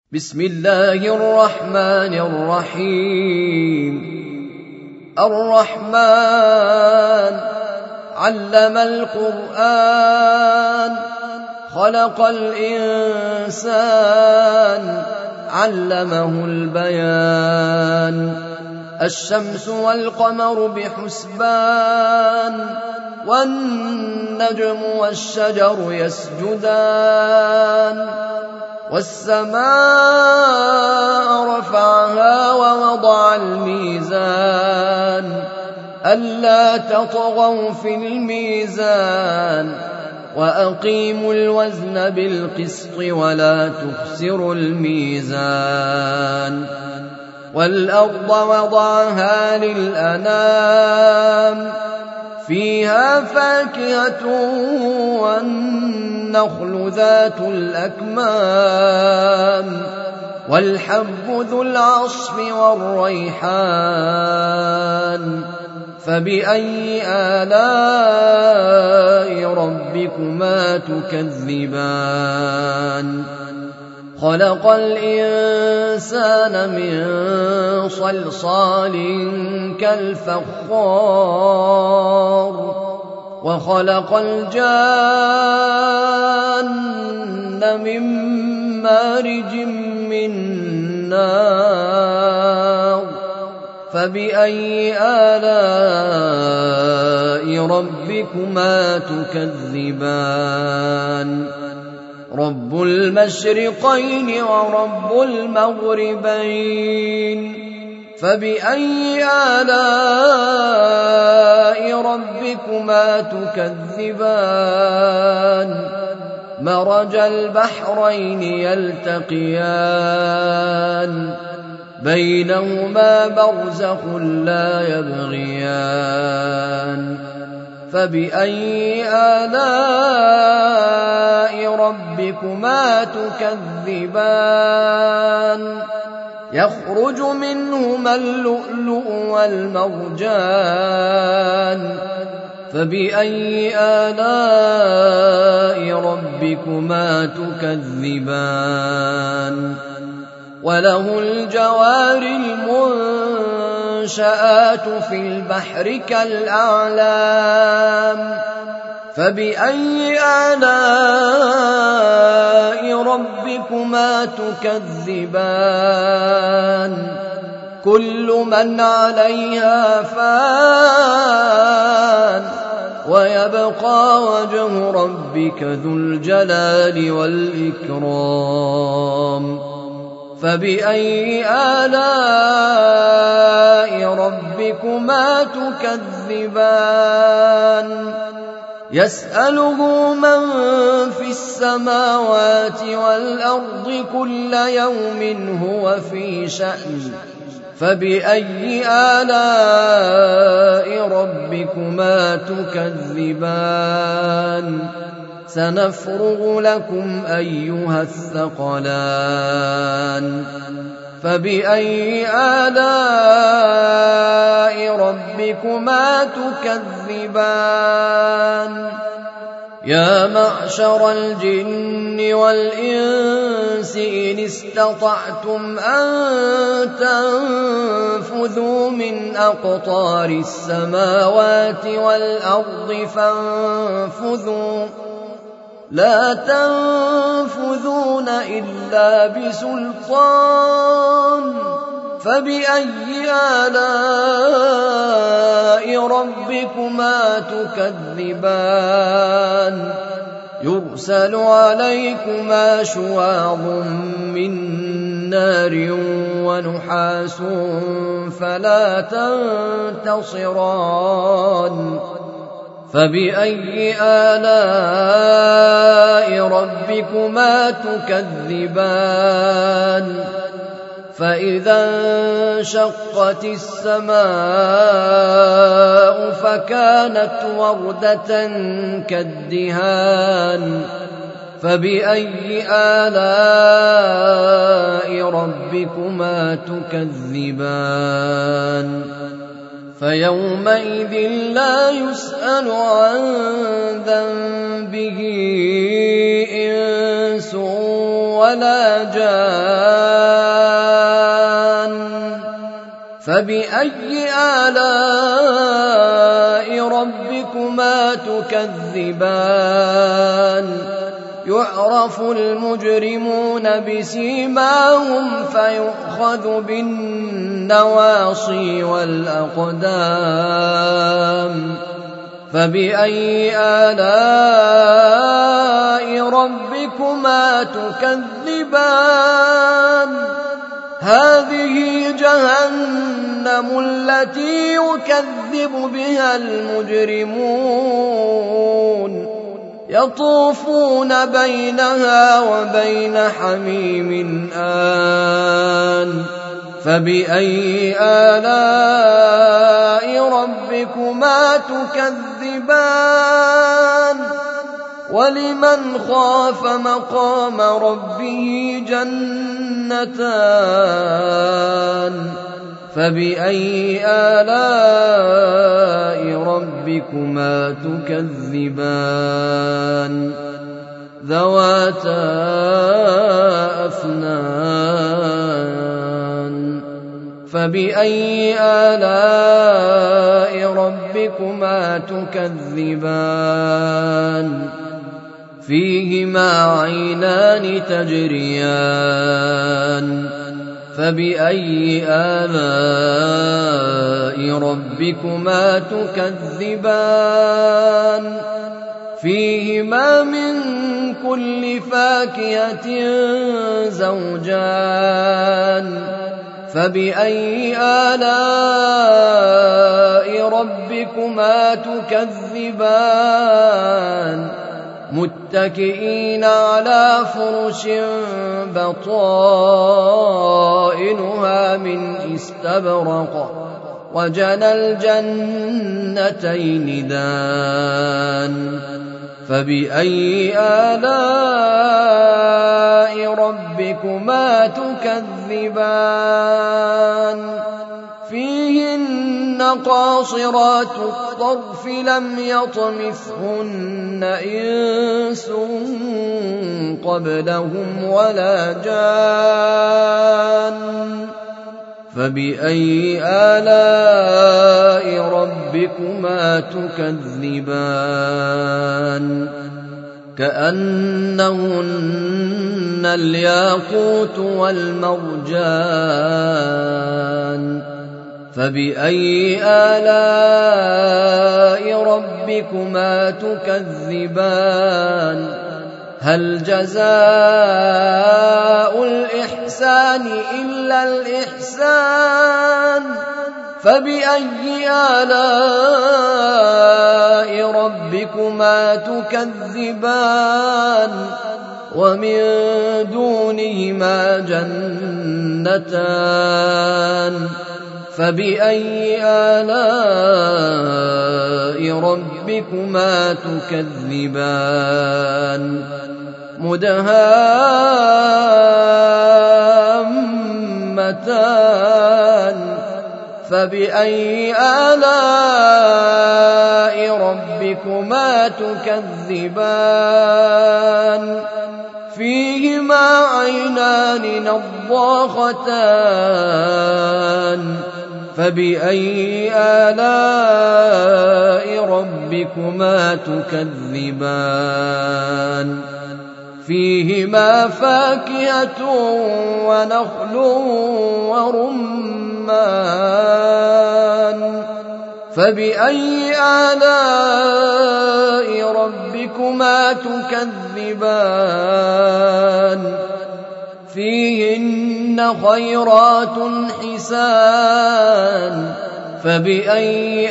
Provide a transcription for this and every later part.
بسم الله الرحمن الرحيم. الرحمن علم القرآن، خلق الإنسان، علمه البيان. الشمس والقمر بحسبان، والنجم والشجر يسجدان. والسماء رفعها ووضع الميزان، ألا تطغوا في الميزان، وأقيموا الوزن بالقسط ولا تخسروا الميزان. والأرض وضعها للأنام، فيها فاكهة والنخل ذات الأكمام، والحب ذو العصف والريحان. فبأي آلاء ربكما تكذبان؟ خلق الإنسان من صلصال كالفخار، وخلق الجان من مارج من نار. فبأي آلاء ربكما تكذبان؟ رب المشرقين ورب المغربين. فبأي آلاء ربكما تكذبان؟ مرج البحرين يلتقيان، بينهما برزخ لا يبغيان. فبأي آلاء ربكما تكذبان؟ يخرج منهما اللؤلؤ والمرجان. فبأي آلاء ربكما تكذبان؟ وله الجوار المنشآت في البحر كالأعلام. فبأي آلاء ربكما تكذبان؟ كل من عليها فان، ويبقى وجه ربك ذو الجلال والإكرام. فبأي آلاء ربكما تكذبان؟ يسأله من في السماوات والأرض كل يوم هو في شأن. فبأي آلاء ربكما تكذبان؟ سنفرغ لكم أيها الثقلان. فبأي آلاء ربكما تكذبان؟ يا معشر الجن والإنس إن استطعتم أن تنفذوا من أقطار السماوات والأرض فانفذوا، لا تنفذون إلا بسلطان. فبأي آلاء ربكما تكذبان؟ يرسل عليكما شواظ من نار ونحاس فلا تنتصران. فبأي آلاء ربكما تكذبان؟ فإذا انشقت السماء فكانت وردة كالدهان. فبأي آلاء ربكما تكذبان؟ فيومئذ لا يسأل عن ذنبه إنس ولا جان. فبأي آلاء ربكما تكذبان يعرف المجرمون بسيماهم فيؤخذ بالنواصي والأقدام فبأي آلاء ربكما تكذبان هذه جهنم التي يكذب بها المجرمون يطوفون بينها وبين حميم آن فبأي آلاء ربكما تكذبان ولمن خاف مقام ربه جنتان فبأي آلاء ربكما تكذبان ذواتا أفنان فبأي آلاء ربكما تكذبان فيهما عينان تجريان فبأي آلاء ربكما تكذبان فيهما من كل فاكهة زوجان فبأي آلاء ربكما تكذبان متكئين على فرش بطائنها من استبرق وجنى الجنتين دان فبأي آلاء ربكما تكذبان فيهن قاصرات الطرف لم يطمثهن إنس قبلهم ولا جان فبأي آلاء ربكما تكذبان كأنهن الياقوت والمرجان فبأي آلاء ربكما تكذبان هل جزاء الإحسان إلا الإحسان فبأي آلاء ربكما تكذبان ومن دونهما جنتان فبأي آلاء ربكما تكذبان مدهامتان فبأي آلاء ربكما تكذبان فيهما عينان نضاختان فبأي آلاء ربكما تكذبان فيهما فاكهة ونخل ورمان فبأي آلاء ربكما تكذبان فيهن خيرات حسان فبأي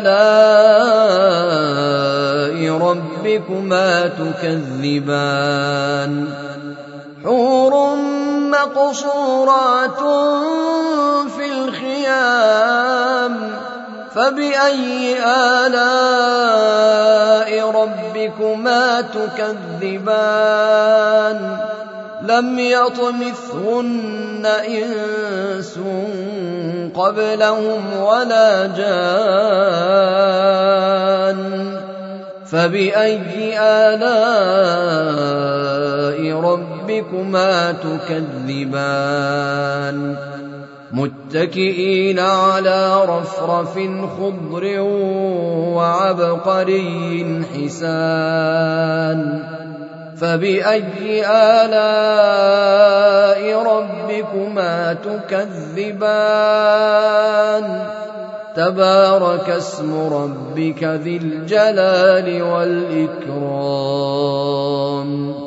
آلاء ربكما تكذبان حور مقصورات في الخيام فبأي آلاء ربكما تكذبان لم يطمثهن إنس قبلهم ولا جان فبأي آلاء ربكما تكذبان متكئين على رفرف خضر وعبقري حسان فبأي آلاء ربكما تكذبان تبارك اسم ربك ذي الجلال والإكرام